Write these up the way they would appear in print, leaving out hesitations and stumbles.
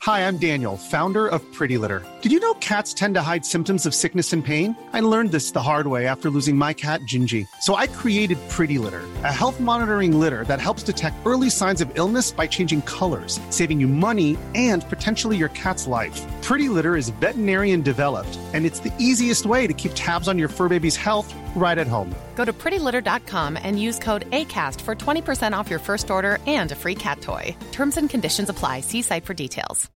Hi, I'm Daniel, founder of Pretty Litter. Did you know cats tend to hide symptoms of sickness and pain? I learned this the hard way after losing my cat, Gingy. So I created Pretty Litter, a health monitoring litter that helps detect early signs of illness by changing colors, saving you money and potentially your cat's life. Pretty Litter is veterinarian developed, and it's the easiest way to keep tabs on your fur baby's health right at home. Go to prettylitter.com and use code ACAST for 20% off your first order and a free cat toy. Terms and conditions apply. See site for details.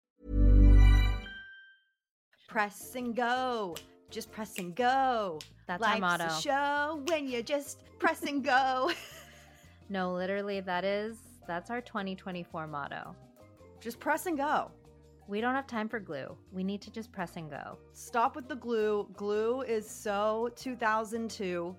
Press and go. Just press and go. That's Life's our motto. a show when you just press and go. No, literally, that's our 2024 motto. Just press and go. We don't have time for glue. We need to just press and go. Stop with the glue. Glue is so 2002.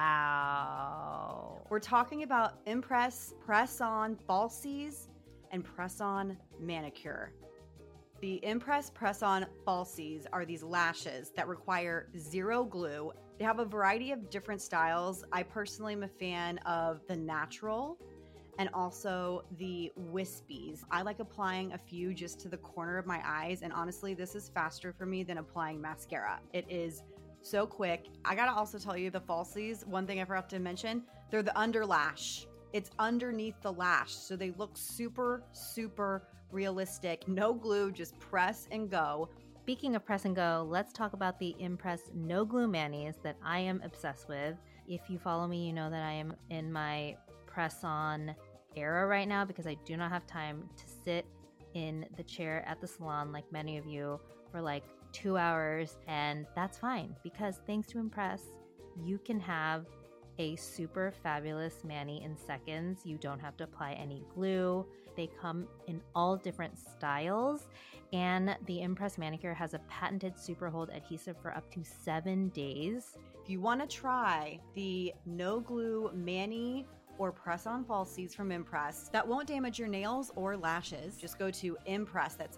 Wow. We're talking about Impress Press-On Falsies and Press-On Manicure. The Impress Press-On Falsies are these lashes that require zero glue. They have a variety of different styles. I personally am a fan of the natural and also the wispies. I like applying a few just to the corner of my eyes, and honestly, this is faster for me than applying mascara. It is so quick. I gotta also tell you, the falsies, one thing I forgot to mention, they're the under lash. It's underneath the lash, so they look super, super realistic. No glue, just press and go. Speaking of press and go, let's talk about the Impress No Glue Manis that I am obsessed with. If you follow me, you know that I am in my press-on era right now because I do not have time to sit in the chair at the salon like many of you for like 2 hours, and that's fine because thanks to Impress, you can have a super fabulous mani in seconds. You don't have to apply any glue. They come in all different styles, and the Impress Manicure has a patented super hold adhesive for up to 7 days. If you want to try the no glue mani or press-on falsies from Impress that won't damage your nails or lashes, just go to Impress. That's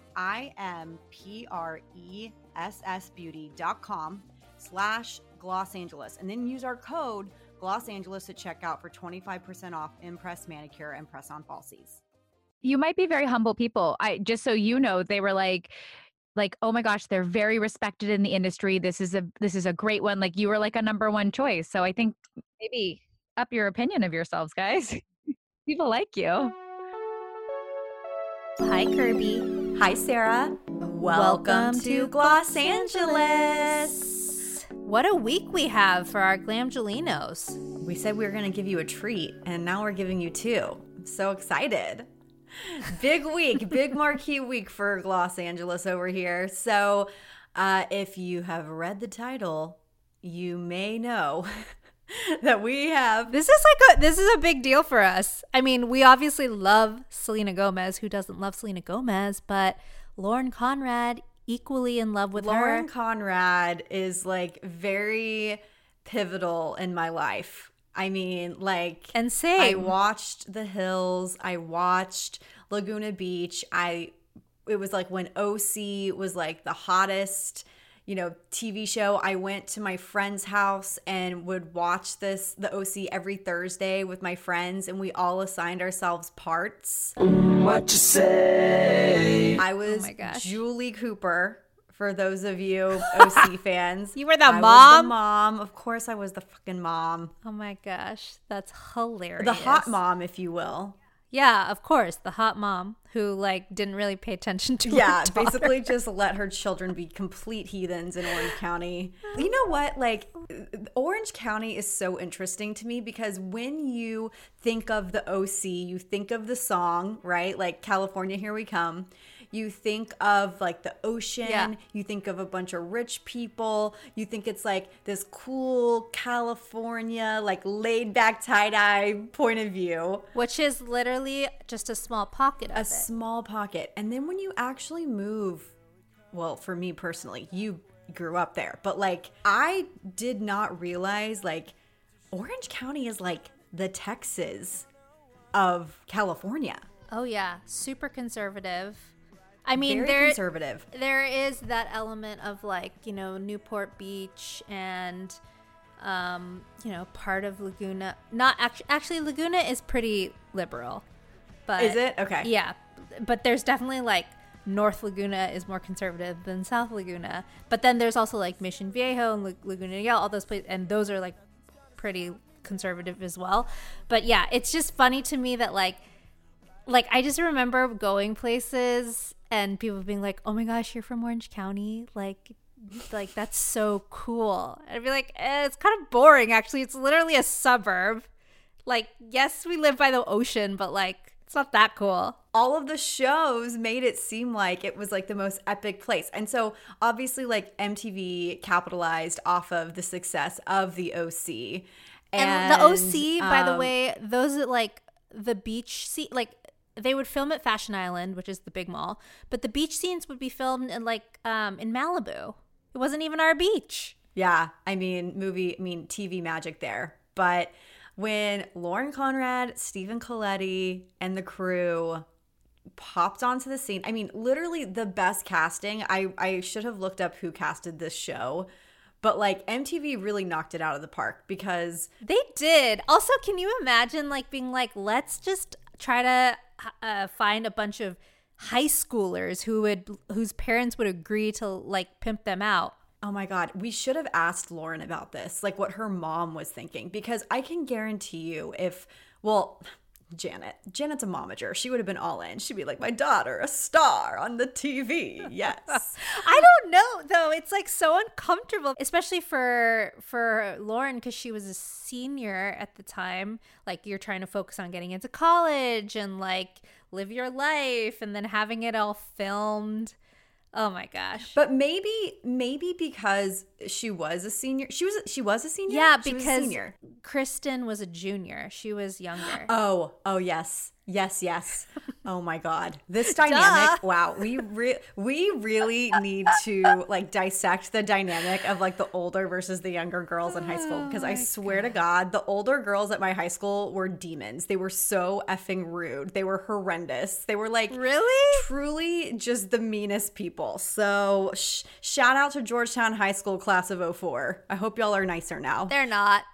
impressbeauty.com/Gloss Angeles, and then use our code Gloss Angeles at checkout for 25% off Impress Manicure and press-on falsies. You might be very humble people. Just so you know, they were like, oh my gosh, they're very respected in the industry. This is a great one. Like, you were like a number one choice. So I think maybe up your opinion of yourselves, guys. People like you. Hi, Kirby. Hi, Sarah. Welcome to Gloss Angeles. What a week we have for our Glamgelinos. We said we were going to give you a treat, and now we're giving you two. I'm so excited. Big week, big marquee week for Gloss Angeles over here. So if you have read the title, you may know that we have... This is a big deal for us. I mean, we obviously love Selena Gomez. Who doesn't love Selena Gomez? But Lauren Conrad, equally in love with her. Lauren Conrad is like very pivotal in my life. I mean, like, and same. I watched The Hills. I watched Laguna Beach. It was like when OC was like the hottest, TV show. I went to my friend's house and would watch the OC every Thursday with my friends, and we all assigned ourselves parts. What you say? I was Julie Cooper. For those of you OC fans. You were the mom? I was the mom. Of course I was the fucking mom. Oh my gosh. That's hilarious. The hot mom, if you will. Yeah, of course. The hot mom who didn't really pay attention to her daughter. Basically just let her children be complete heathens in Orange County. You know what? Orange County is so interesting to me because when you think of the OC, you think of the song, right? Like California, Here We Come. You think of the ocean. Yeah. You think of a bunch of rich people. You think it's this cool California, laid back tie-dye point of view. Which is literally just a small pocket of it. A small pocket. And then when you actually move, well, for me personally, you grew up there. But I did not realize Orange County is the Texas of California. Oh yeah, super conservative. I mean, very conservative. There is that element of Newport Beach and part of Laguna. Not actually Laguna is pretty liberal. But is it? Okay. Yeah. But there's definitely North Laguna is more conservative than South Laguna. But then there's also like Mission Viejo and Laguna Niguel, all those places, and those are like pretty conservative as well. But yeah, it's just funny to me that like I just remember going places and people being like, "Oh my gosh, you're from Orange County?" Like that's so cool. And I'd be like, it's kind of boring actually. It's literally a suburb. Like, yes, we live by the ocean, but like it's not that cool. All of the shows made it seem like it was like the most epic place. And so obviously like MTV capitalized off of the success of the OC. And the OC, by the way, those are like the beach scene, like they would film at Fashion Island, which is the big mall, but the beach scenes would be filmed in like in Malibu. It wasn't even our beach. Yeah, I mean TV magic there. But when Lauren Conrad, Stephen Colletti, and the crew popped onto the scene, I mean, literally the best casting. I should have looked up who casted this show, but like MTV really knocked it out of the park because they did. Also, can you imagine like being like, let's just try to find a bunch of high schoolers whose parents would agree to like pimp them out. Oh my God, we should have asked Lauren about this, like what her mom was thinking, because I can guarantee you Janet's a momager. She would have been all in. She'd be like, my daughter, a star on the TV. Yes. I don't know though. It's like so uncomfortable, especially for Lauren, because she was a senior at the time. Like you're trying to focus on getting into college and like live your life, and then having it all filmed. Oh my gosh. But maybe because she was a senior. She was a senior? Yeah, because Kristen was a junior. She was younger. Oh yes. Yes. Oh my God. This dynamic. Wow. We really need to like dissect the dynamic of like the older versus the younger girls in high school, because I swear to God, the older girls at my high school were demons. They were so effing rude. They were horrendous. They were like truly just the meanest people. So shout out to Georgetown High School class of 04. I hope y'all are nicer now. They're not.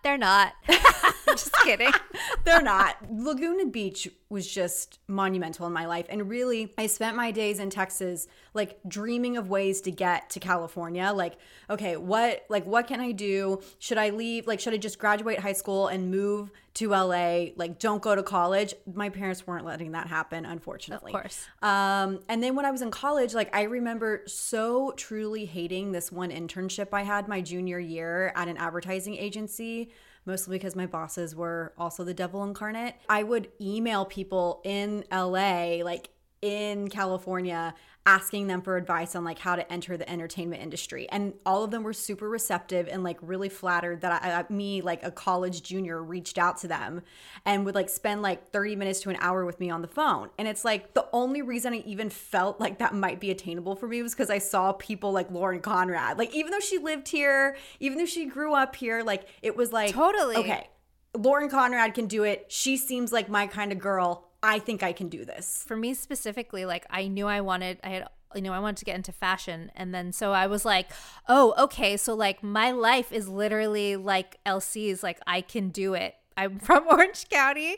Just kidding. They're not. Laguna Beach was just monumental in my life. And really, I spent my days in Texas, like dreaming of ways to get to California. Like, okay, what can I do? Should I leave? Like, should I just graduate high school and move to LA? Like, don't go to college. My parents weren't letting that happen, unfortunately. Of course. And then when I was in college, like I remember so truly hating this one internship I had my junior year at an advertising agency, mostly because my bosses were also the devil incarnate. I would email people in LA, like in California, asking them for advice on like how to enter the entertainment industry. And all of them were super receptive and like really flattered that me, like a college junior, reached out to them and would like spend like 30 minutes to an hour with me on the phone. And it's like the only reason I even felt like that might be attainable for me was because I saw people like Lauren Conrad. Like even though she lived here, even though she grew up here, like it was like, totally. Okay, Lauren Conrad can do it. She seems like my kind of girl. I think I can do this. For me specifically, like I knew I wanted to get into fashion. And then so I was like, oh, okay. So like my life is literally like LC's, like I can do it. I'm from Orange County.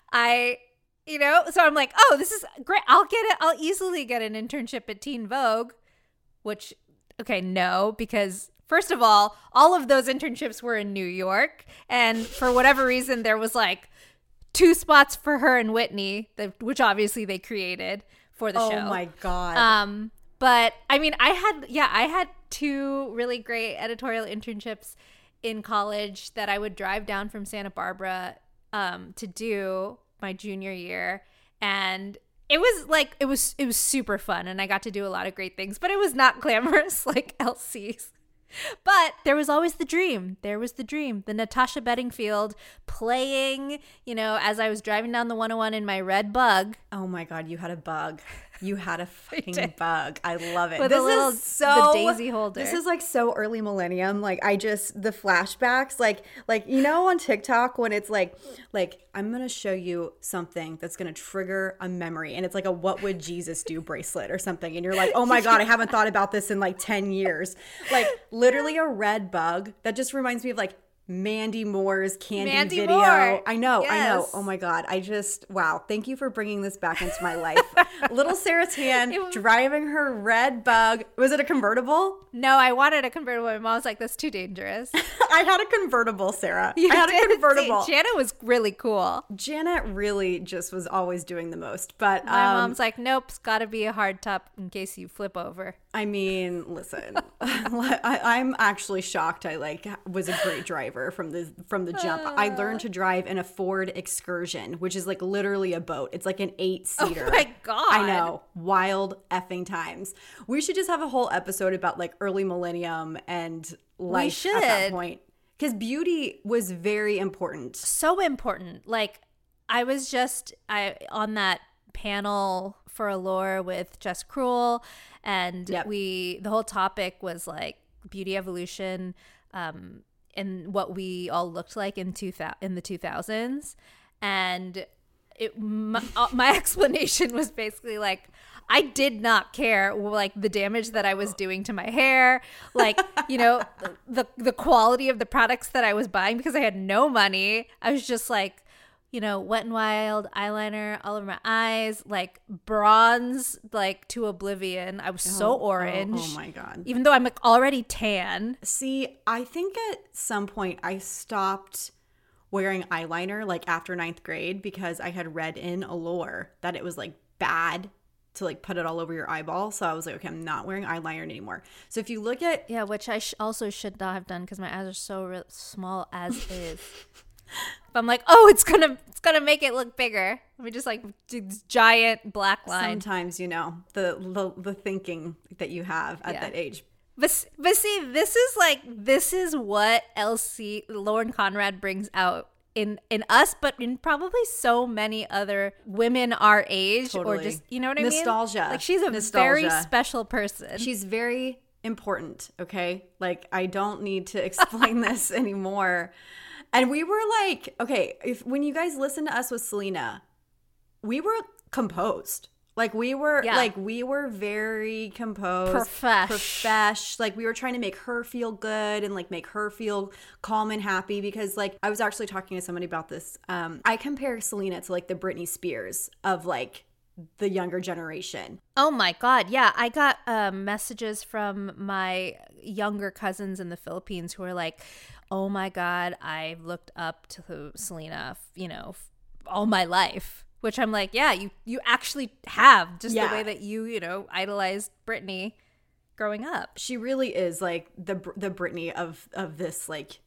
So I'm like, oh, this is great. I'll get it. I'll easily get an internship at Teen Vogue, which, okay, no, because first of all of those internships were in New York. And for whatever reason, there was like 2 spots for her and Whitney, which obviously they created for the show. Oh my God. But I mean, I had 2 really great editorial internships in college that I would drive down from Santa Barbara to do my junior year. And it was super fun. And I got to do a lot of great things, but it was not glamorous like LC's. But there was always the dream. The Natasha Bedingfield playing, as I was driving down the 101 in my red Bug. Oh my God, you had a Bug. You had a fucking Bug. I love it. With the daisy holder. This is like so early millennium. Like the flashbacks, like on TikTok when it's like I'm going to show you something that's going to trigger a memory. And it's like a what would Jesus do bracelet or something. And you're like, oh my God, I haven't thought about this in like 10 years. Like literally a red Bug that just reminds me of like Mandy Moore's Candy Mandy video. Moore. I know. Yes. Oh my God. Wow. Thank you for bringing this back into my life. Little Sarah Tan driving her red Bug. Was it a convertible? No, I wanted a convertible. My mom's like, that's too dangerous. I had a convertible, Sarah. You I had did? a convertible. See, Janet was really cool. Janet really just was always doing the most. But My mom's like, nope, it's got to be a hard top in case you flip over. I mean, listen, I'm actually shocked. I was a great driver from the jump. I learned to drive in a Ford Excursion, which is like literally a boat. It's like an 8-seater. Oh my God. I know. Wild effing times. We should just have a whole episode about like early millennium and life at that point. Because beauty was very important. So important. Like, I was just on that panel for Allure with Jess Cruel, and the whole topic was like beauty evolution, and what we all looked like in the 2000s. And my explanation was basically like, I did not care like the damage that I was doing to my hair, like, you know, the quality of the products that I was buying because I had no money. I was just like, you know, Wet n Wild eyeliner all over my eyes, like bronze, like to oblivion. I was so orange. Oh my God. Even though I'm like already tan. See, I think at some point I stopped wearing eyeliner like after 9th grade because I had read in Allure that it was like bad to like put it all over your eyeball. So I was like, okay, I'm not wearing eyeliner anymore. So if you look at which I also should not have done because my eyes are so small as is. But I'm like, oh, it's gonna make it look bigger. Let me just like do this giant black line. Sometimes, you know, the thinking that you have at that age. But see, this is what Lauren Conrad brings out in us, but in probably so many other women our age, Totally. or just, you know what I mean? Nostalgia. Like, she's a very special person. She's very important. Okay, like I don't need to explain this anymore. And we were like, okay, when you guys listen to us with Selena, we were composed. Like we were very composed. Profesh. Like we were trying to make her feel good and like make her feel calm and happy because like I was actually talking to somebody about this. I compare Selena to like the Britney Spears of like the younger generation. Oh my God. Yeah. I got messages from my younger cousins in the Philippines who were like, oh my God, I've looked up to Selena, you know, all my life. Which I'm like, yeah, you actually have, just the way that you know, idolized Britney growing up. She really is like the Britney of this, like,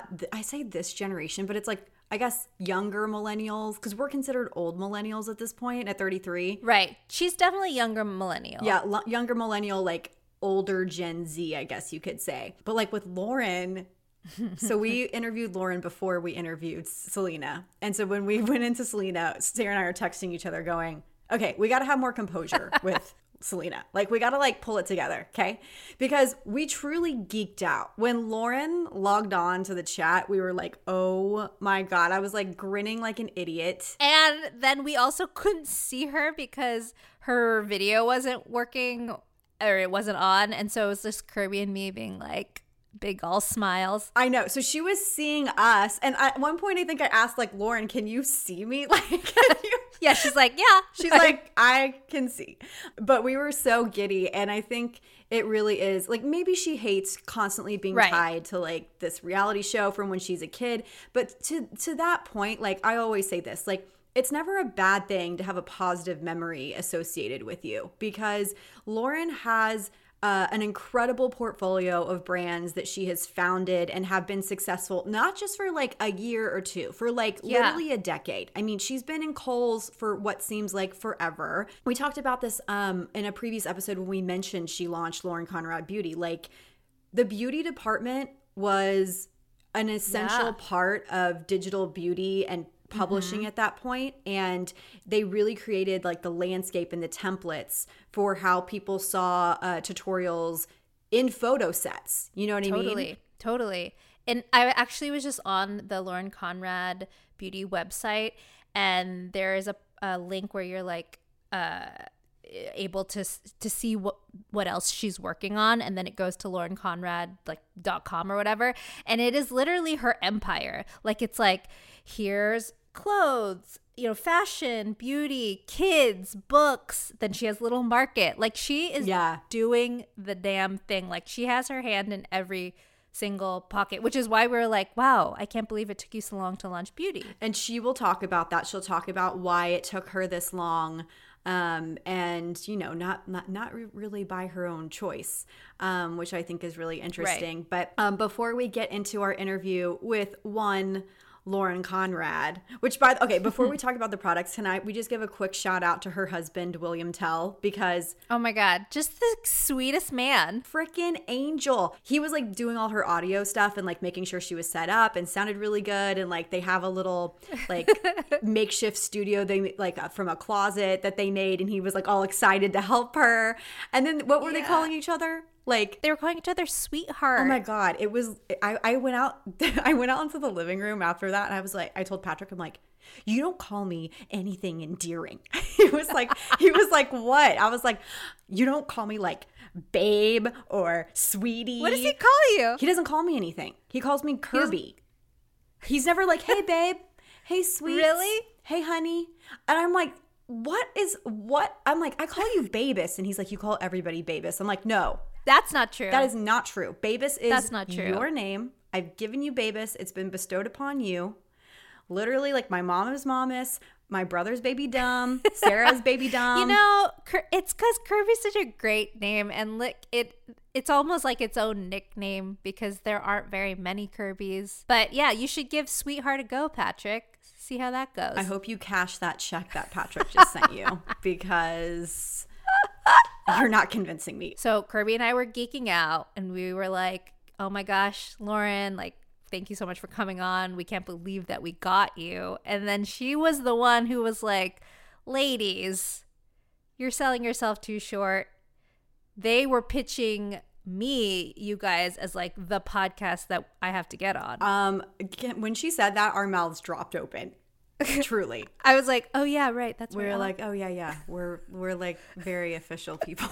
I say this generation, but it's like, I guess younger millennials, because we're considered old millennials at this point at 33. Right. She's definitely younger millennial. Yeah, younger millennial, like older Gen Z, I guess you could say. But like with Lauren, so we interviewed Lauren before we interviewed Selena. And so when we went into Selena, Sarah and I are texting each other going, okay, we got to have more composure with Selena. Like we got to like pull it together, okay? Because we truly geeked out. When Lauren logged on to the chat, we were like, oh my God. I was like grinning like an idiot. And then we also couldn't see her because her video wasn't working or it wasn't on. And so it was just Kirby and me being like, big all smiles. I know. So she was seeing us. And at one point, I think I asked, like, Lauren, can you see me? Like, can you? Yeah, she's like, yeah. She's like, I can see. But we were so giddy. And I think it really is. Like, maybe she hates constantly being tied to, like, this reality show from when she's a kid. But to that point, like, I always say this, like, it's never a bad thing to have a positive memory associated with you because Lauren has an incredible portfolio of brands that she has founded and have been successful, not just for like a year or two, for like literally a decade. I mean, she's been in Kohl's for what seems like forever. We talked about this in a previous episode when we mentioned she launched Lauren Conrad Beauty. Like the beauty department was an essential part of digital beauty and publishing at that point, and they really created like the landscape and the templates for how people saw tutorials in photo sets. You know what I mean? Totally. And I actually was just on the Lauren Conrad Beauty website, and there is a link where you're like able to see what else she's working on, and then it goes to laurenconrad like .com or whatever, and it is literally her empire. Like, it's like, here's clothes, you know, fashion, beauty, kids, books. Then she has Little Market. Like, she is doing the damn thing. Like, she has her hand in every single pocket, which is why we're like, wow, I can't believe it took you so long to launch beauty. And she will talk about that. She'll talk about why it took her this long, and, you know, not really by her own choice, which I think is really interesting. Right. But before we get into our interview with one Lauren Conrad, which before we talk about the products tonight, we just give a quick shout out to her husband, William Tell, because oh my God, just the sweetest man. Freaking angel. He was like doing all her audio stuff and like making sure she was set up and sounded really good. And like they have a little like makeshift studio they like from a closet that they made, and he was like all excited to help her. And then what were they calling each other? Like, they were calling each other sweetheart. Oh my God. It was, I went out into the living room after that, and I was like, I told Patrick, I'm like, you don't call me anything endearing. He was like, what? I was like, you don't call me like babe or sweetie. What does he call you? He doesn't call me anything. He calls me Kirby. He's never like, hey babe, hey sweet. Really? Hey honey. And I'm like, what? I'm like, I call you Babus. And he's like, you call everybody Babus. I'm like, no. That's not true. That is not true. Babus is That's not true. Your name. I've given you Babus. It's been bestowed upon you. Literally, like, my mom is Momus. My brother's Baby Dumb. Sarah's Baby Dumb. You know, it's because Kirby's such a great name. And it's almost like its own nickname because there aren't very many Kirbys. But yeah, you should give Sweetheart a go, Patrick. See how that goes. I hope you cash that check that Patrick just sent you, because you're not convincing me. So Kirby and I were geeking out, and we were like, oh my gosh, Lauren, like, thank you so much for coming on. We can't believe that we got you. And then she was the one who was like, ladies, you're selling yourself too short. They were pitching me, you guys, as like the podcast that I have to get on. When she said that, our mouths dropped open. Truly. I was like, oh yeah, right. That's we're like, oh yeah. We're like very official people.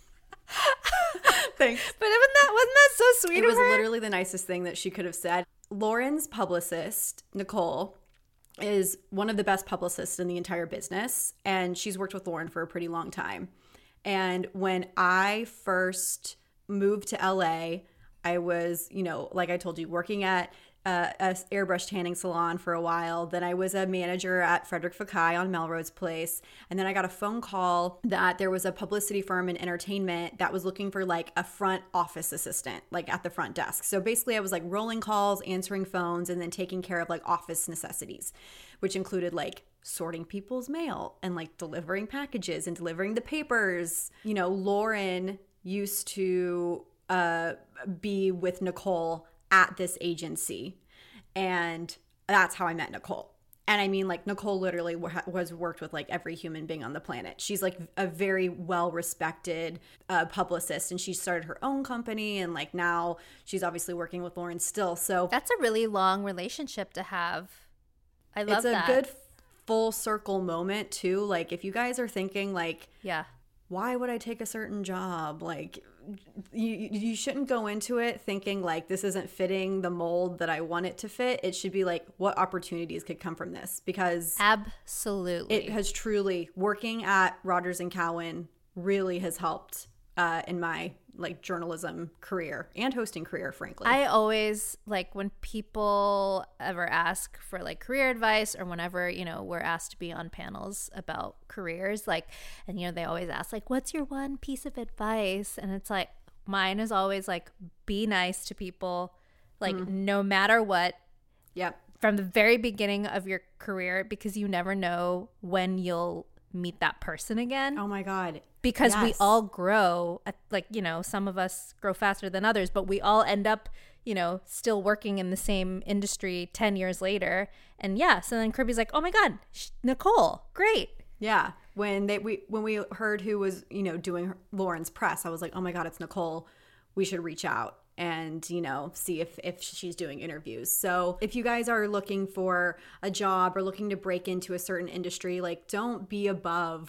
Thanks. But wasn't that so sweet of her? It was literally the nicest thing that she could have said. Lauren's publicist, Nicole, is one of the best publicists in the entire business, and she's worked with Lauren for a pretty long time. And when I first moved to LA, I was, you know, like I told you, working at a airbrush tanning salon for a while. Then I was a manager at Frederick Fekkai on Melrose Place. And then I got a phone call that there was a publicity firm in entertainment that was looking for like a front office assistant, like at the front desk. So basically I was like rolling calls, answering phones, and then taking care of like office necessities, which included like sorting people's mail and like delivering packages and delivering the papers. You know, Lauren used to be with Nicole at this agency, and that's how I met Nicole. And I mean, like, Nicole literally was worked with like every human being on the planet. She's like a very well-respected publicist, and she started her own company, and like now she's obviously working with Lauren still. So that's a really long relationship to have. I love that. It's a good full circle moment too. Like, if you guys are thinking like, yeah, why would I take a certain job? Like, you shouldn't go into it thinking like this isn't fitting the mold that I want it to fit. It should be like, what opportunities could come from this? Because absolutely, it has truly, working at Rogers & Cowan really has helped in my like journalism career and hosting career, frankly. I always like when people ever ask for like career advice, or whenever, you know, we're asked to be on panels about careers, like, and, you know, they always ask like, what's your one piece of advice? And it's like, mine is always like, be nice to people, like no matter what. Yep. From the very beginning of your career, because you never know when you'll meet that person again. Oh my God. Because we all grow, like, you know, some of us grow faster than others, but we all end up, you know, still working in the same industry 10 years later. And yeah, so then Kirby's like, oh my God, Nicole, great. Yeah. When we heard who was, you know, doing Lauren's press, I was like, oh my God, it's Nicole. We should reach out and, you know, see if she's doing interviews. So if you guys are looking for a job or looking to break into a certain industry, like, don't be above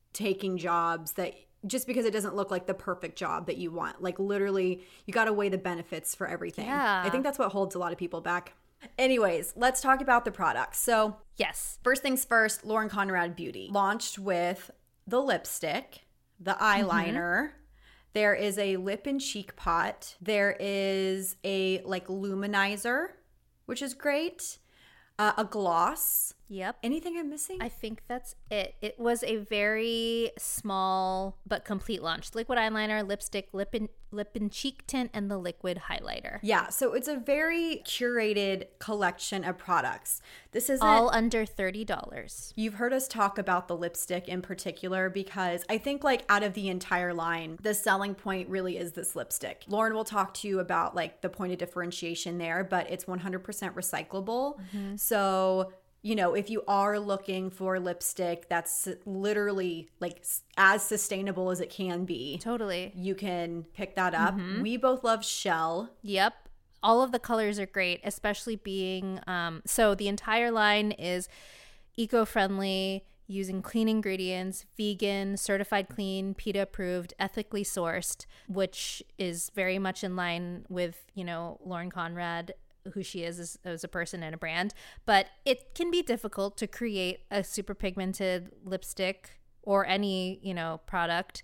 taking jobs that just because it doesn't look like the perfect job that you want. Like literally, you got to weigh the benefits for everything. Yeah. I think that's what holds a lot of people back. Anyways, let's talk about the products. So Yes. first things first, Lauren Conrad Beauty launched with the lipstick, the eyeliner. There is a lip and cheek pot. There is a like luminizer, which is great. A gloss. Yep. Anything I'm missing? I think that's it. It was a very small but complete launch. Liquid eyeliner, lipstick, lip and cheek tint, and the liquid highlighter. Yeah, so it's a very curated collection of products. This is all under $30. You've heard us talk about the lipstick in particular because I think like out of the entire line, the selling point really is this lipstick. Lauren will talk to you about like the point of differentiation there, but it's 100% recyclable. So, you know, if you are looking for lipstick that's literally like as sustainable as it can be, Totally. you can pick that up. We both love Shell. Yep. All of the colors are great, especially being so the entire line is eco-friendly, using clean ingredients, vegan, certified clean, PETA approved, ethically sourced, which is very much in line with, you know, Lauren Conrad, who she is as a person and a brand. But it can be difficult to create a super pigmented lipstick or any, you know, product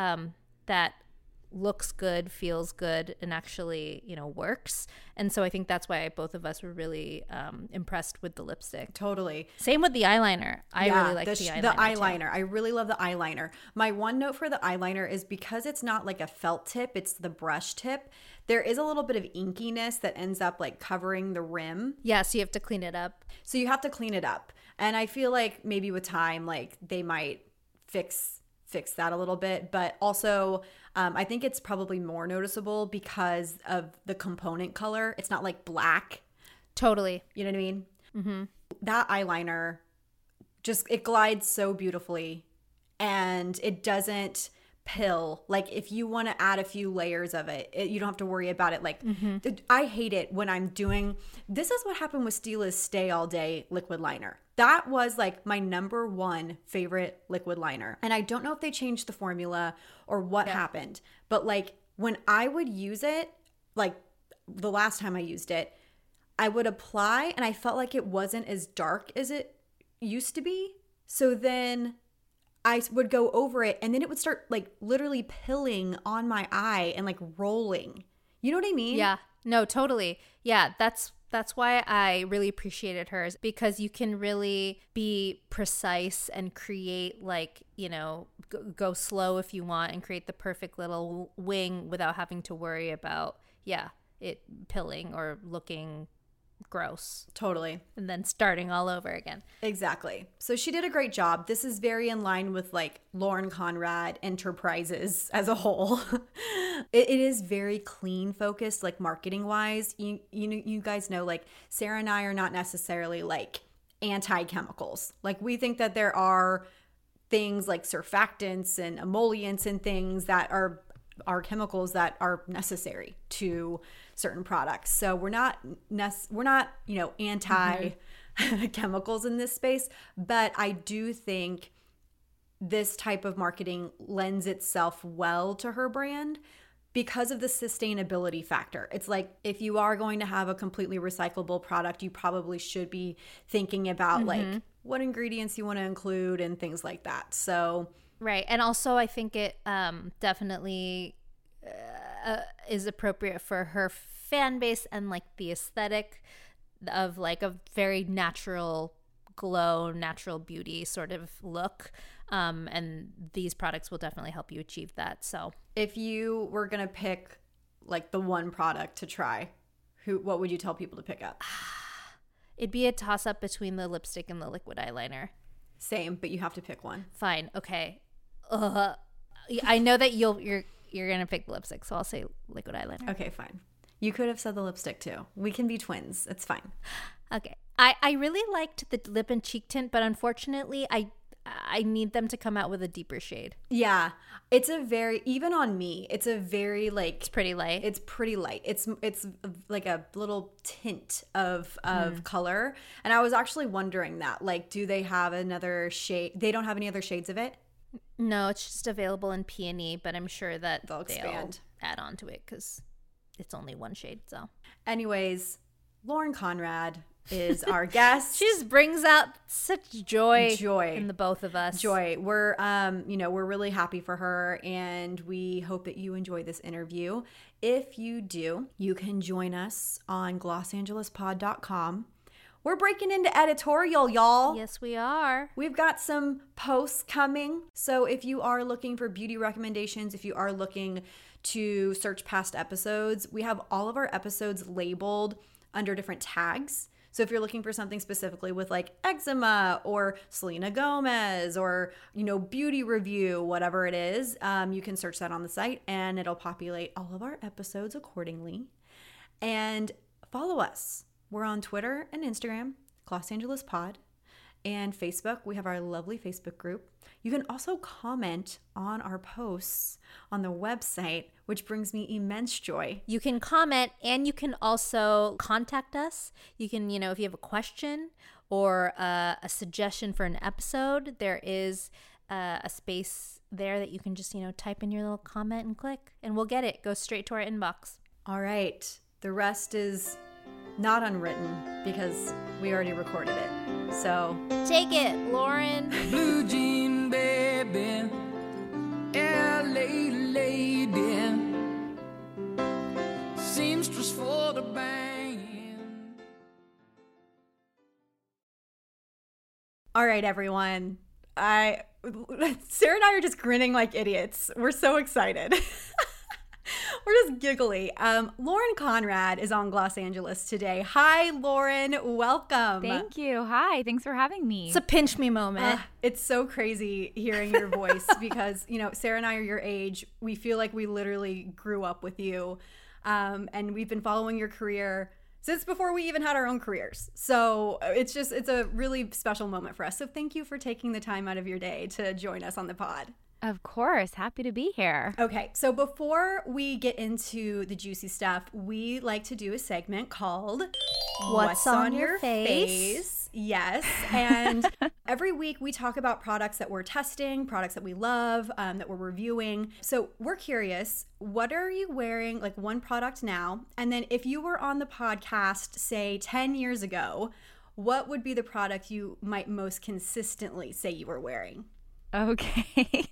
that looks good, feels good, and actually, you know, works. And so I think that's why both of us were really impressed with the lipstick. Totally. Same with the eyeliner. I really like the eyeliner. The eyeliner. I really love the eyeliner. My one note for the eyeliner is because it's not like a felt tip, it's the brush tip. There is a little bit of inkiness that ends up like covering the rim. Yeah, so you have to clean it up. So you have to clean it up. And I feel like maybe with time, like they might fix that a little bit. But also, I think it's probably more noticeable because of the component color. It's not like black. Totally. You know what I mean? Mm-hmm. That eyeliner just, it glides so beautifully and it doesn't pill. Like if you want to add a few layers of it, you don't have to worry about it. Like I hate it when I'm doing, this is what happened with Stila's Stay All Day liquid liner. That was like my number one favorite liquid liner. And I don't know if they changed the formula or what happened, but like when I would use it, like the last time I used it, I would apply and I felt like it wasn't as dark as it used to be. So then I would go over it and then it would start like literally pilling on my eye and like rolling. You know what I mean? Yeah. No, totally. Yeah, that's why I really appreciated hers, because you can really be precise and create like, you know, go slow if you want and create the perfect little wing without having to worry about, it pilling or looking gross. Totally. And then starting all over again. Exactly. So she did a great job. This is very in line with like Lauren Conrad Enterprises as a whole. It is very clean focused, like marketing wise. You guys know, like Sarah and I are not necessarily like anti-chemicals. Like we think that there are things like surfactants and emollients and things that are chemicals that are necessary to certain products. So we're not anti chemicals in this space, but I do think this type of marketing lends itself well to her brand because of the sustainability factor. It's like if you are going to have a completely recyclable product, you probably should be thinking about like what ingredients you want to include and things like that. So right. And also I think it definitely is appropriate for her fan base and like the aesthetic of like a very natural glow, natural beauty sort of look. And these products will definitely help you achieve that. So if you were going to pick like the one product to try, what would you tell people to pick up? It'd be a toss up between the lipstick and the liquid eyeliner. Same, but you have to pick one. Fine. Okay. I know that you're going to pick the lipstick, so I'll say liquid eyeliner. Okay, fine. You could have said the lipstick too. We can be twins. It's fine. Okay. I really liked the lip and cheek tint, but unfortunately I need them to come out with a deeper shade. Yeah. It's a very, even on me, it's a very like, it's pretty light. It's pretty light. It's like a little tint of color. And I was actually wondering that, like, do they have another shade? They don't have any other shades of it? No, it's just available in Peony, but I'm sure that they'll expand. Add on to it because it's only one shade. So, anyways, Lauren Conrad is our guest. She just brings out such joy in the both of us. Joy. We're we're really happy for her, and we hope that you enjoy this interview. If you do, you can join us on glossangelespod.com. We're breaking into editorial, y'all. Yes, we are. We've got some posts coming. So if you are looking for beauty recommendations, if you are looking to search past episodes, we have all of our episodes labeled under different tags. So if you're looking for something specifically with like eczema or Selena Gomez or, beauty review, whatever it is, you can search that on the site and it'll populate all of our episodes accordingly. And follow us. We're on Twitter and Instagram, Los Angeles Pod, and Facebook. We have our lovely Facebook group. You can also comment on our posts on the website, which brings me immense joy. You can comment and you can also contact us. You can, if you have a question or a suggestion for an episode, there is a space there that you can just, type in your little comment and click, and we'll get it. Go straight to our inbox. All right. The rest is not unwritten because we already recorded it. So take it, Lauren. Blue jean baby, LA lady, seamstress for the band. All right, everyone. Sarah and I are just grinning like idiots. We're so excited. We're just giggly. Lauren Conrad is on Los Angeles today. Hi, Lauren. Welcome. Thank you. Hi. Thanks for having me. It's a pinch me moment. It's so crazy hearing your voice because, Sarah and I are your age. We feel like we literally grew up with you. And we've been following your career since before we even had our own careers. So it's a really special moment for us. So thank you for taking the time out of your day to join us on the pod. Of course. Happy to be here. Okay. So before we get into the juicy stuff, we like to do a segment called What's on Your Face? Yes. And every week we talk about products that we're testing, products that we love, that we're reviewing. So we're curious, what are you wearing, like one product now? And then if you were on the podcast, say 10 years ago, what would be the product you might most consistently say you were wearing? Okay.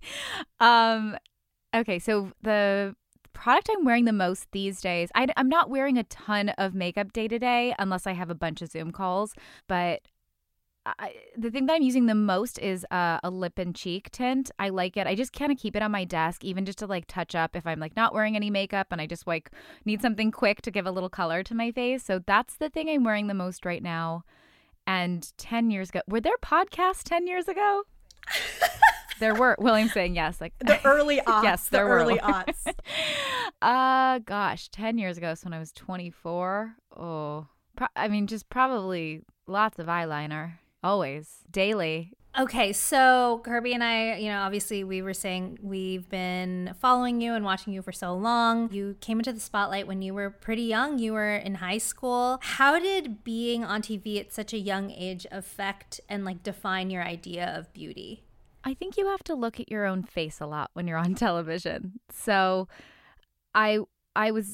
Okay. So the product I'm wearing the most these days, I'm not wearing a ton of makeup day to day unless I have a bunch of Zoom calls. But the thing that I'm using the most is a lip and cheek tint. I like it. I just kind of keep it on my desk, even just to like touch up if I'm like not wearing any makeup and I just like need something quick to give a little color to my face. So that's the thing I'm wearing the most right now. And 10 years ago, were there podcasts 10 years ago? There were. William's saying yes. Like the early aughts. Yes, there were. Early aughts. Gosh, 10 years ago, so when I was 24. Oh, just probably lots of eyeliner. Always. Daily. Okay, so Kirby and I, obviously we were saying we've been following you and watching you for so long. You came into the spotlight when you were pretty young. You were in high school. How did being on TV at such a young age affect and like define your idea of beauty? I think you have to look at your own face a lot when you're on television. So I was,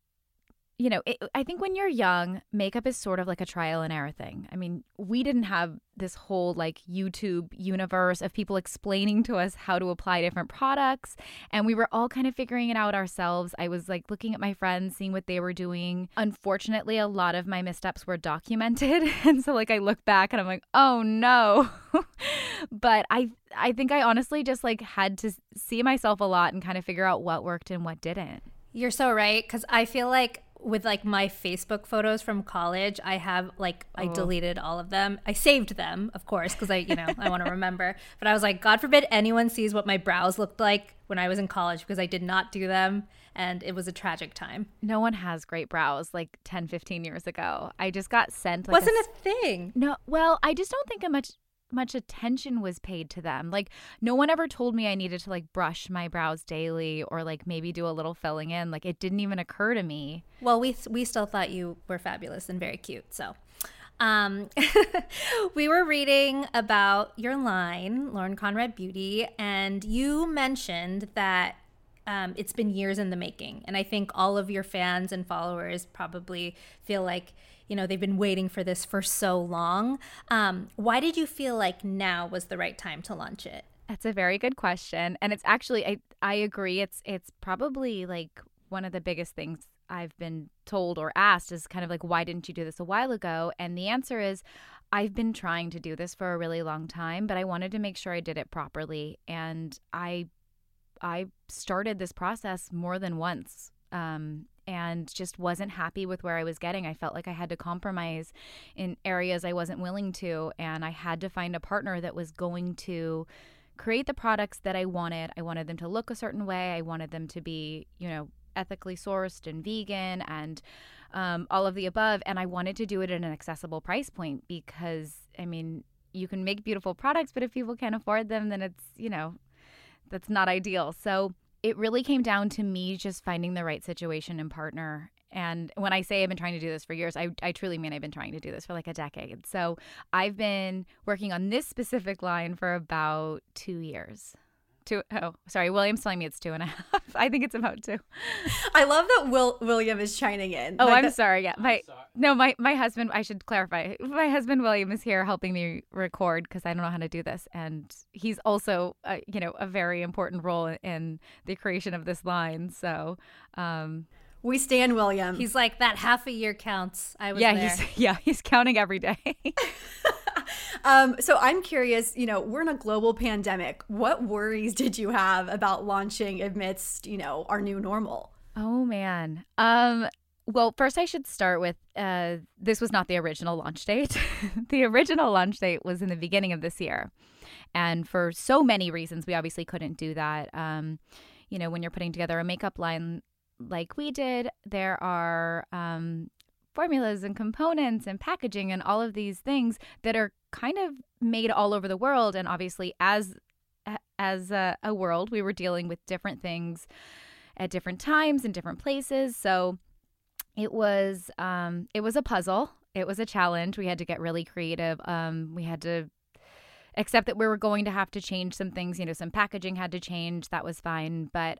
I think when you're young, makeup is sort of like a trial and error thing. I mean, we didn't have this whole like YouTube universe of people explaining to us how to apply different products. And we were all kind of figuring it out ourselves. I was like looking at my friends, seeing what they were doing. Unfortunately, a lot of my missteps were documented. And so like I look back and I'm like, oh no. But I think I honestly just like had to see myself a lot and kind of figure out what worked and what didn't. You're so right. Because I feel like with like my Facebook photos from college, I have like, I deleted all of them. I saved them, of course, because I want to remember. But I was like, God forbid anyone sees what my brows looked like when I was in college, because I did not do them. And it was a tragic time. No one has great brows like 10, 15 years ago. I just got sent. Like, wasn't a thing. No, well, I just don't think much attention was paid to them. Like no one ever told me I needed to like brush my brows daily or like maybe do a little filling in. Like it didn't even occur to me. Well, we still thought you were fabulous and very cute. So We were reading about your line, Lauren Conrad Beauty, and you mentioned that it's been years in the making. And I think all of your fans and followers probably feel like, you know, they've been waiting for this for so long. Why did you feel like now was the right time to launch it? That's a very good question. And it's actually, I agree. It's probably like one of the biggest things I've been told or asked is kind of like, why didn't you do this a while ago? And the answer is, I've been trying to do this for a really long time, but I wanted to make sure I did it properly. And I started this process more than once and just wasn't happy with where I was getting. I felt like I had to compromise in areas I wasn't willing to, and I had to find a partner that was going to create the products that I wanted. I wanted them to look a certain way. I wanted them to be, you know, ethically sourced and vegan and all of the above. And I wanted to do it at an accessible price point because, I mean, you can make beautiful products, but if people can't afford them, then it's, you know, that's not ideal. So it really came down to me just finding the right situation and partner. And when I say I've been trying to do this for years, I truly mean I've been trying to do this for like a decade. So I've been working on this specific line for about 2 years. William's telling me it's 2.5. I think it's about 2. I love that William is chiming in. Oh, I'm sorry. Yeah, my husband. I should clarify. My husband William is here helping me record because I don't know how to do this, and he's also, a very important role in the creation of this line. So, we stand William. He's like, that half a year counts. I was there. He's counting every day. So I'm curious, you know, we're in a global pandemic. What worries did you have about launching amidst, you know, our new normal? Oh, man. Well, first I should start with this was not the original launch date. The original launch date was in the beginning of this year. And for so many reasons, we obviously couldn't do that. When you're putting together a makeup line like we did, there are formulas and components and packaging and all of these things that are kind of made all over the world. And obviously as a world, we were dealing with different things at different times in different places. So it was a puzzle. It was a challenge. We had to get really creative. We had to accept that we were going to have to change some things. You know, some packaging had to change. That was fine. But,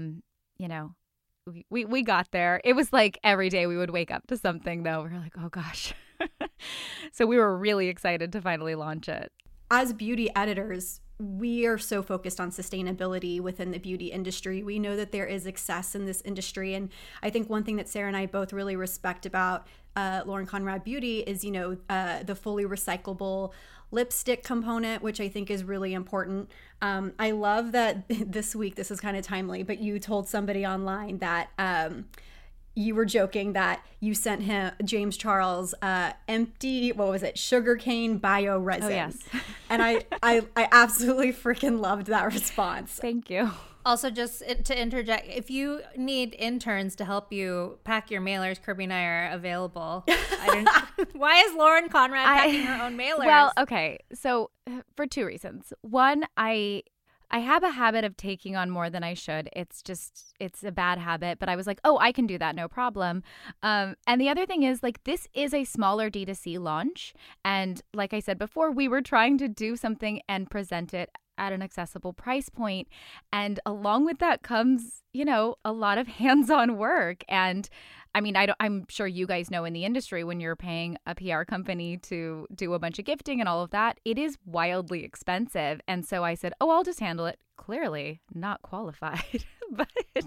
we got there. It was like every day we would wake up to something, though. We were like, oh, gosh. So we were really excited to finally launch it. As beauty editors, we are so focused on sustainability within the beauty industry. We know that there is excess in this industry. And I think one thing that Sarah and I both really respect about Lauren Conrad Beauty is, you know, the fully recyclable lipstick component, which I think is really important. I love that this week, this is kind of timely, but you told somebody online that you were joking that you sent him, James Charles, empty, sugarcane bio resin. Oh, yes. And I absolutely freaking loved that response. Thank you. Also, just to interject, if you need interns to help you pack your mailers, Kirby and I are available. Why is Lauren Conrad packing her own mailers? Well, okay. So for 2 reasons. One, I have a habit of taking on more than I should. It's a bad habit, but I was like, oh, I can do that. No problem. And the other thing is, like, this is a smaller D2C launch. And like I said before, we were trying to do something and present it at an accessible price point. And along with that comes, you know, a lot of hands-on work. And I mean, I'm sure you guys know in the industry, when you're paying a PR company to do a bunch of gifting and all of that, it is wildly expensive. And so I said, oh, I'll just handle it. Clearly not qualified, but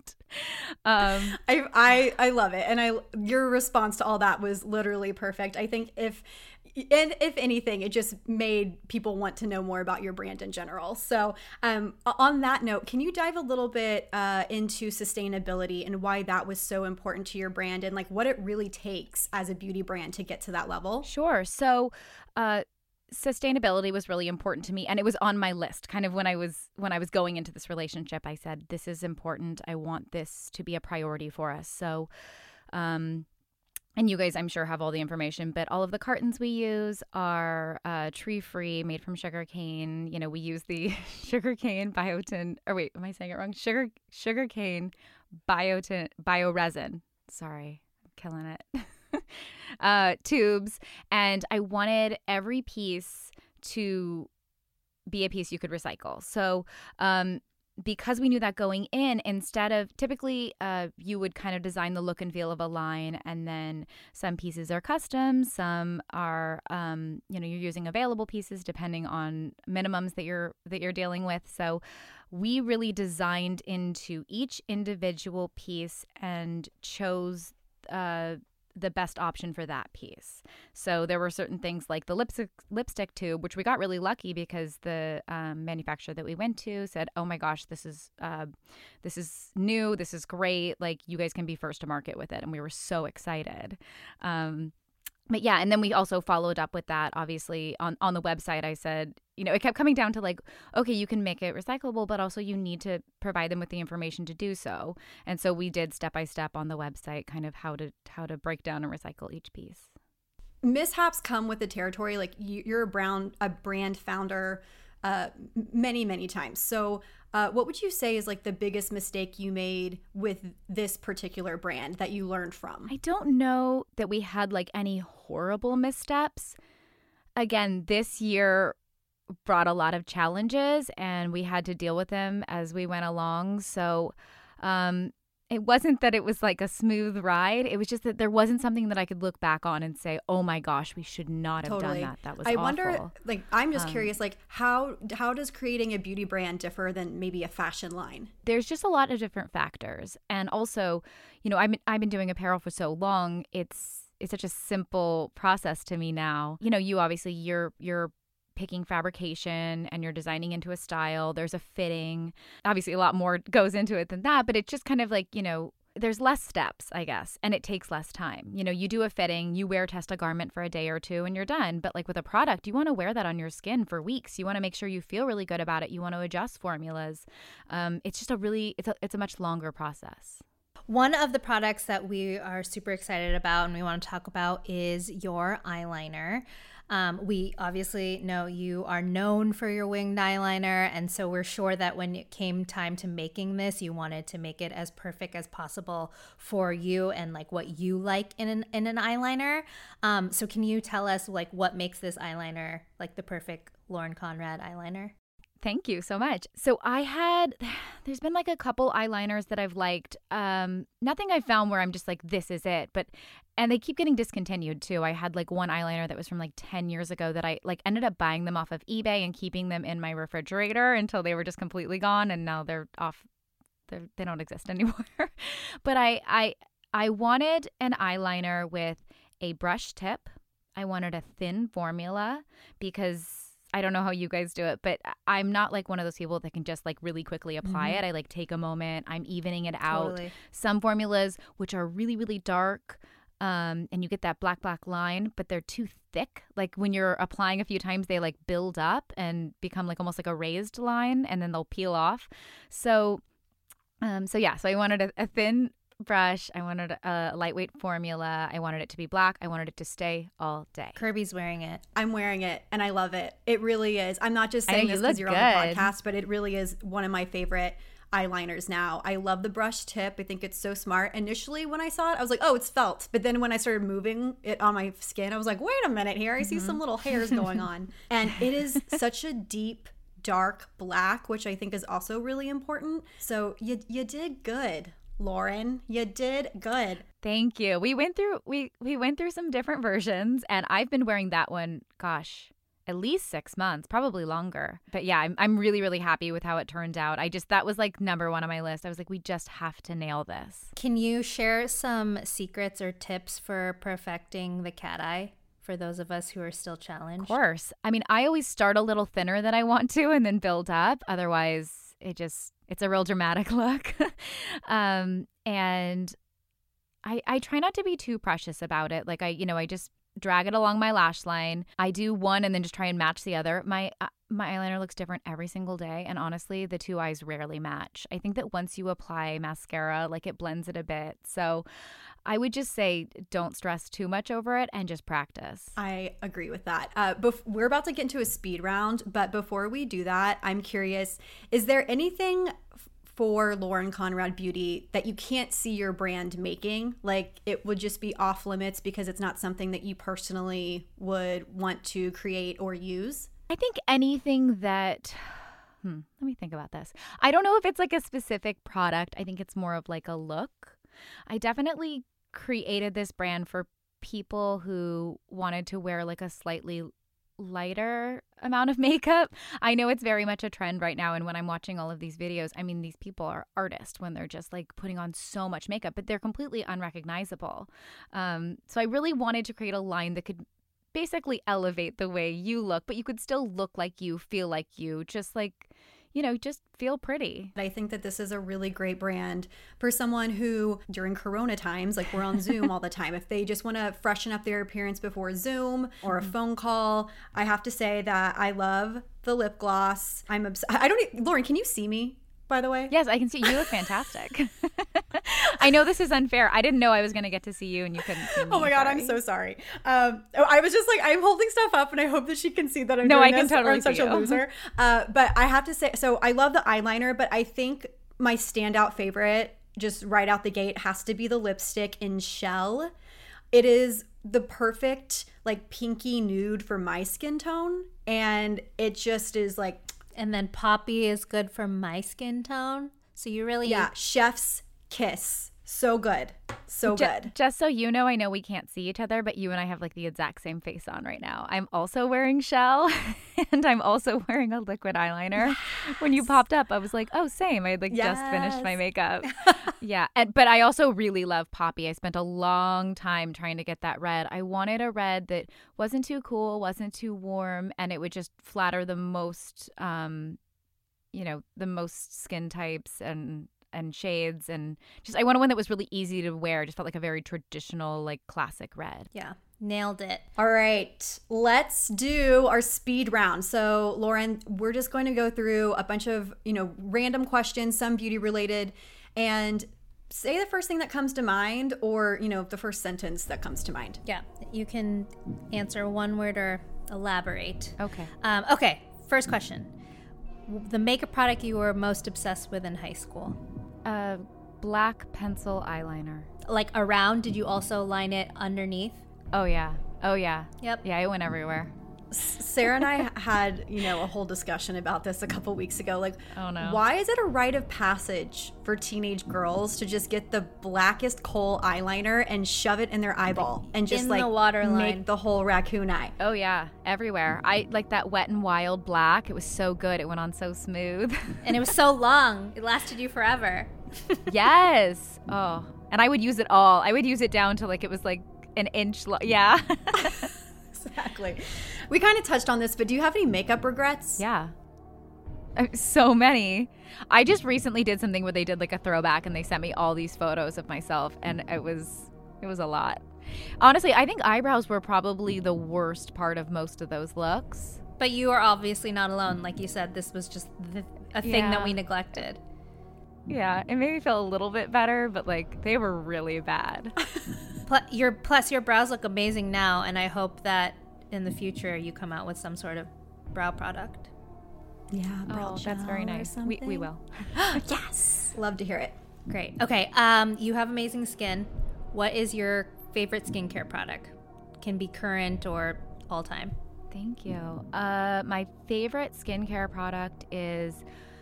I love it. And your response to all that was literally perfect. I think if anything, it just made people want to know more about your brand in general. So on that note, can you dive a little bit into sustainability and why that was so important to your brand and like what it really takes as a beauty brand to get to that level? Sure. So sustainability was really important to me, and it was on my list. Kind of when I was going into this relationship, I said, this is important. I want this to be a priority for us. So and you guys, I'm sure, have all the information, but all of the cartons we use are tree-free, made from sugarcane. You know, we use the sugarcane biotin, or wait, am I saying it wrong? Sugarcane bioresin. Sorry, I'm killing it. tubes. And I wanted every piece to be a piece you could recycle. So because we knew that going in, instead of typically you would kind of design the look and feel of a line, and then some pieces are custom, some are you're using available pieces depending on minimums that you're dealing with. So we really designed into each individual piece and chose the best option for that piece. So there were certain things like the lipstick tube, which we got really lucky because the manufacturer that we went to said, "Oh my gosh, this is new, this is great. Like, you guys can be first to market with it," and we were so excited. But yeah, and then we also followed up with that. Obviously, on the website, I said, it kept coming down to like, okay, you can make it recyclable, but also you need to provide them with the information to do so. And so we did step by step on the website, kind of how to break down and recycle each piece. Mishaps come with the territory. Like, you're a brand founder many, many times. So what would you say is like the biggest mistake you made with this particular brand that you learned from? I don't know that we had like any horrible missteps. Again, this year brought a lot of challenges and we had to deal with them as we went along. So it wasn't that it was like a smooth ride. It was just that there wasn't something that I could look back on and say, "Oh my gosh, we should not have done that. That was awful." Wonder, like, I'm just curious, like, how does creating a beauty brand differ than maybe a fashion line? There's just a lot of different factors. And also, I've been doing apparel for so long. It's such a simple process to me now. You obviously you're picking fabrication and you're designing into a style. There's a fitting. Obviously, a lot more goes into it than that, but it's just kind of like, there's less steps, I guess, and it takes less time. You do a fitting, you test a garment for a day or two and you're done. But like with a product, you want to wear that on your skin for weeks. You want to make sure you feel really good about it. You want to adjust formulas. It's just it's a much longer process. One of the products that we are super excited about and we want to talk about is your eyeliner. We obviously know you are known for your winged eyeliner, and so we're sure that when it came time to making this, you wanted to make it as perfect as possible for you and like what you like in an eyeliner. So can you tell us like what makes this eyeliner like the perfect Lauren Conrad eyeliner? Thank you so much. So there's been like a couple eyeliners that I've liked. Nothing I found where I'm just like, this is it. And they keep getting discontinued too. I had like one eyeliner that was from like 10 years ago that I like ended up buying them off of eBay and keeping them in my refrigerator until they were just completely gone. And now they're off. They don't exist anymore. But I wanted an eyeliner with a brush tip. I wanted a thin formula because I don't know how you guys do it, but I'm not like one of those people that can just like really quickly apply it. I like take a moment. I'm evening it out. Totally. Some formulas, which are really, really dark, and you get that black line, but they're too thick. Like when you're applying a few times, they like build up and become like almost like a raised line, and then they'll peel off. So I wanted a thin brush. I wanted a lightweight formula. I wanted it to be black. I wanted it to stay all day. Kirby's wearing it. I'm wearing it and I love it. It really is. I'm not just saying this because you're on the podcast, but it really is one of my favorite eyeliners now. I love the brush tip. I think it's so smart. Initially when I saw it, I was like, oh, it's felt. But then when I started moving it on my skin, I was like, wait a minute here. I see some little hairs going on. And it is such a deep, dark black, which I think is also really important. So you did good, Lauren. You did good. Thank you. We went through some different versions, and I've been wearing that one, gosh, at least 6 months, probably longer. But yeah, I'm really, really happy with how it turned out. That was like number one on my list. I was like, we just have to nail this. Can you share some secrets or tips for perfecting the cat eye for those of us who are still challenged? Of course. I mean, I always start a little thinner than I want to and then build up. Otherwise, it's a real dramatic look. And I try not to be too precious about it. Like I just drag it along my lash line. I do one and then just try and match the other. My eyeliner looks different every single day. And honestly, the two eyes rarely match. I think that once you apply mascara, like it blends it a bit. So I would just say don't stress too much over it and just practice. I agree with that. We're about to get into a speed round, but before we do that, I'm curious, is there anything for Lauren Conrad Beauty that you can't see your brand making? Like it would just be off limits because it's not something that you personally would want to create or use? I think anything that, let me think about this. I don't know if it's like a specific product. I think it's more of like a look. I definitely created this brand for people who wanted to wear like a slightly lighter amount of makeup. I know it's very much a trend right now, and when I'm watching all of these videos, I mean, these people are artists when they're just like putting on so much makeup, but they're completely unrecognizable. So I really wanted to create a line that could basically elevate the way you look, but you could still look like you, feel like you, just like, you know, just feel pretty. I think that this is a really great brand for someone who, during Corona times, like we're on Zoom all the time, if they just want to freshen up their appearance before Zoom or a phone call. I have to say that I love the lip gloss. I'm obsessed. Lauren, can you see me, by the way? Yes, I can see you. Look fantastic. I know this is unfair. I didn't know I was going to get to see you and you couldn't see me. Oh my God, I'm so sorry. I was just like, I'm holding stuff up and I hope that she can see that I'm doing I can this, totally or I'm such see a you. loser. But I have to say, so I love the eyeliner, but I think my standout favorite just right out the gate has to be the lipstick in Shell. It is the perfect like pinky nude for my skin tone. And it just is like. And then Poppy is good for my skin tone. So you really. Yeah, chef's kiss. So good. So good. Just so you know, I know we can't see each other, but you and I have like the exact same face on right now. I'm also wearing Shell and I'm also wearing a liquid eyeliner. Yes. When you popped up, I was like, oh, same. I had like just finished my makeup. Yeah. But I also really love Poppy. I spent a long time trying to get that red. I wanted a red that wasn't too cool, wasn't too warm, and it would just flatter the most, the most skin types and shades, and just I wanted one that was really easy to wear. Just felt like a very traditional, like classic red. Yeah, nailed it. All right, let's do our speed round. So Lauren, we're just going to go through a bunch of random questions, some beauty related, and say the first thing that comes to mind, or the first sentence that comes to mind. Yeah, you can answer one word or elaborate. Okay. Okay, first question. The makeup product you were most obsessed with in high school? Black pencil eyeliner. Like around? Did you also line it underneath? Oh yeah. Yep. Yeah, it went everywhere. Sarah and I had, a whole discussion about this a couple weeks ago. Like, oh no, why is it a rite of passage for teenage girls to just get the blackest coal eyeliner and shove it in their eyeball and just in like the waterline. Make the whole raccoon eye? Oh yeah, everywhere. I like that Wet n Wild black. It was so good. It went on so smooth. And it was so long. It lasted you forever. Yes. Oh, and I would use it all. I would use it down to like it was like an inch long. Yeah. Exactly. We kind of touched on this, but do you have any makeup regrets? Yeah. So many. I just recently did something where they did like a throwback and they sent me all these photos of myself, and it was a lot. Honestly, I think eyebrows were probably the worst part of most of those looks. But you are obviously not alone. Like you said, this was just a thing that we neglected. Yeah, it made me feel a little bit better, but like they were really bad. Plus your brows look amazing now, and I hope that in the future you come out with some sort of brow product. Yeah, brow that's very nice. We will. Yes, love to hear it. Great. Okay, you have amazing skin. What is your favorite skincare product? Can be current or all time. Thank you. My favorite skincare product is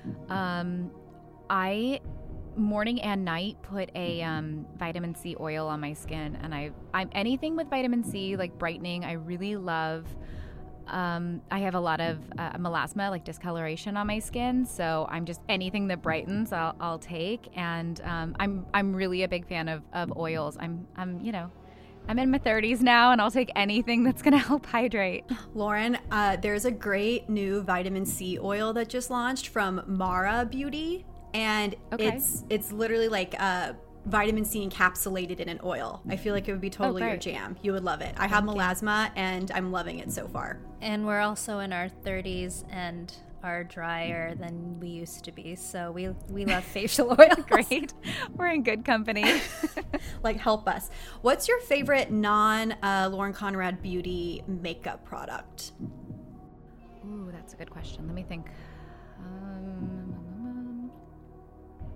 I morning and night put a vitamin C oil on my skin, and I'm anything with vitamin C, like brightening, I really love. I have a lot of melasma, like discoloration on my skin, so I'm just anything that brightens I'll take, and I'm really a big fan of oils. I'm in my 30s now, and I'll take anything that's going to help hydrate. Lauren, there's a great new vitamin C oil that just launched from Mara Beauty. And it's literally like vitamin C encapsulated in an oil. I feel like it would be totally your jam. You would love it. I have melasma, and I'm loving it so far. And we're also in our 30s and are drier than we used to be. So we love facial oil. Great. We're in good company. Like, help us. What's your favorite non-Lauren Conrad Beauty makeup product? Ooh, that's a good question. Let me think.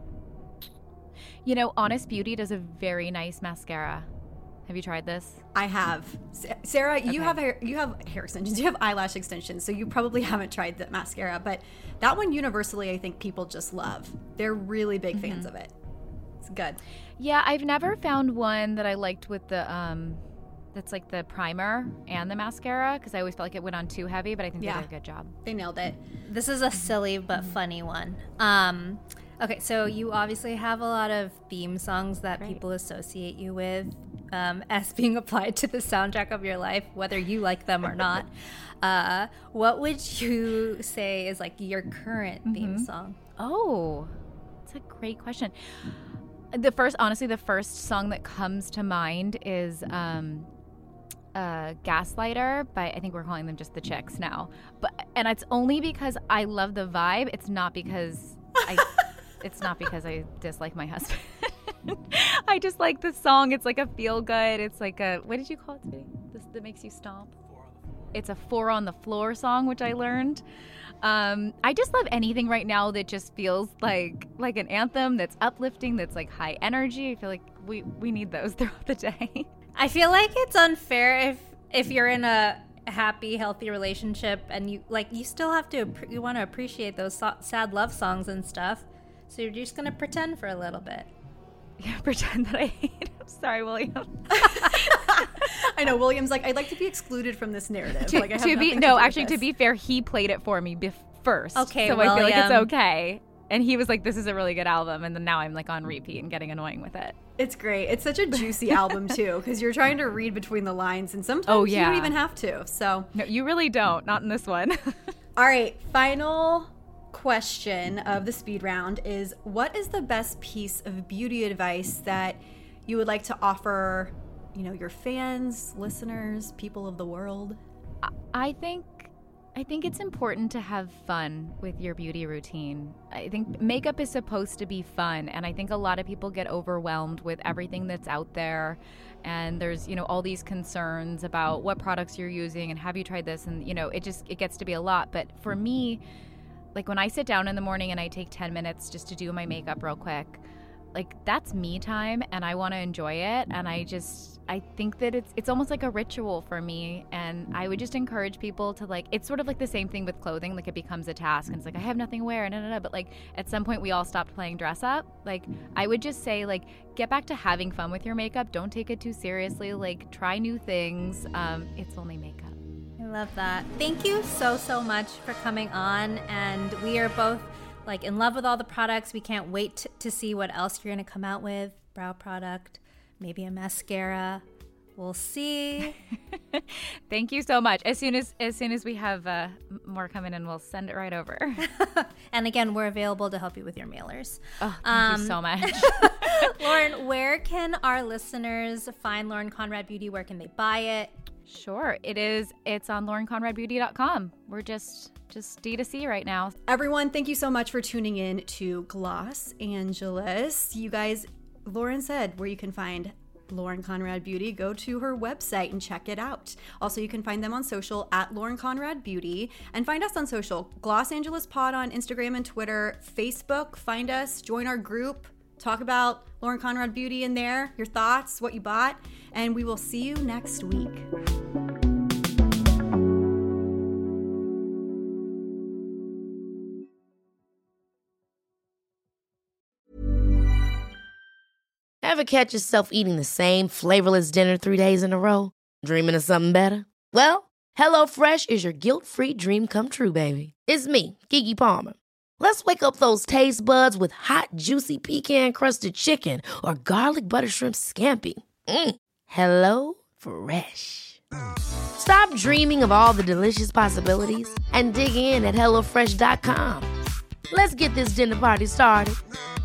You know, Honest Beauty does a very nice mascara. Have you tried this? I have. Sarah, you have hair extensions. You have eyelash extensions, so you probably haven't tried the mascara. But that one universally, I think people just love. They're really big fans of it. It's good. Yeah, I've never found one that I liked with the that's like the primer and the mascara, because I always felt like it went on too heavy, but I think they did a good job. They nailed it. This is a silly but funny one. Okay, so you obviously have a lot of theme songs that people associate you with as being applied to the soundtrack of your life, whether you like them or not. What would you say is like your current theme song? Oh, that's a great question. The first song that comes to mind is Gaslighter by, I think we're calling them just the Chicks now. And it's only because I love the vibe. It's not because I dislike my husband. I just like the song. It's like a feel good. It's like a, what did you call it today? This that makes you stomp? It's a 4 on the floor song, which I learned. I just love anything right now that just feels like an anthem that's uplifting, that's like high energy. I feel like we need those throughout the day. I feel like it's unfair if you're in a happy, healthy relationship and you still have to, you want to appreciate those sad love songs and stuff. So you're just going to pretend for a little bit. Yeah, pretend that I hate him. Sorry, William. I know, William's like, I'd like to be excluded from this narrative. To be fair, he played it for me first. Okay, so William. I feel like it's okay. And he was like, this is a really good album. And then now I'm like on repeat and getting annoying with it. It's great. It's such a juicy album too, because you're trying to read between the lines, and sometimes you don't even have to. So no, you really don't. Not in this one. All right, final question of the speed round is, what is the best piece of beauty advice that you would like to offer, your fans, listeners, people of the world? I think it's important to have fun with your beauty routine. I think makeup is supposed to be fun, and I think a lot of people get overwhelmed with everything that's out there, and there's, all these concerns about what products you're using and have you tried this, and it gets to be a lot. But for me, like when I sit down in the morning and I take 10 minutes just to do my makeup real quick, like that's me time, and I want to enjoy it. And I think that it's almost like a ritual for me. And I would just encourage people to it's sort of like the same thing with clothing. Like it becomes a task, and it's like, I have nothing to wear, but like at some point we all stopped playing dress up. Like I would just say, get back to having fun with your makeup. Don't take it too seriously. Try new things. It's only makeup. I love that. Thank you so much for coming on. And we are both in love with all the products. We can't wait to see what else you're going to come out with. Brow product, maybe a mascara. We'll see. Thank you so much. As soon as we have more coming in, we'll send it right over. And again, we're available to help you with your mailers. Oh, thank you so much. Lauren, where can our listeners find Lauren Conrad Beauty? Where can they buy it? Sure. It's on laurenconradbeauty.com. We're just D2C right now. Everyone, thank you so much for tuning in to Gloss Angeles. You guys, Lauren said where you can find Lauren Conrad Beauty. Go to her website and check it out. Also, you can find them on social at Lauren Conrad Beauty, and find us on social, Gloss Angeles Pod on Instagram and Twitter, Facebook. Find us, join our group, talk about Lauren Conrad Beauty in there, your thoughts, what you bought, and we will see you next week. Ever catch yourself eating the same flavorless dinner 3 days in a row? Dreaming of something better? Well, HelloFresh is your guilt-free dream come true, baby. It's me, Keke Palmer. Let's wake up those taste buds with hot, juicy pecan-crusted chicken or garlic butter shrimp scampi. Hello Fresh. Stop dreaming of all the delicious possibilities and dig in at HelloFresh.com. Let's get this dinner party started.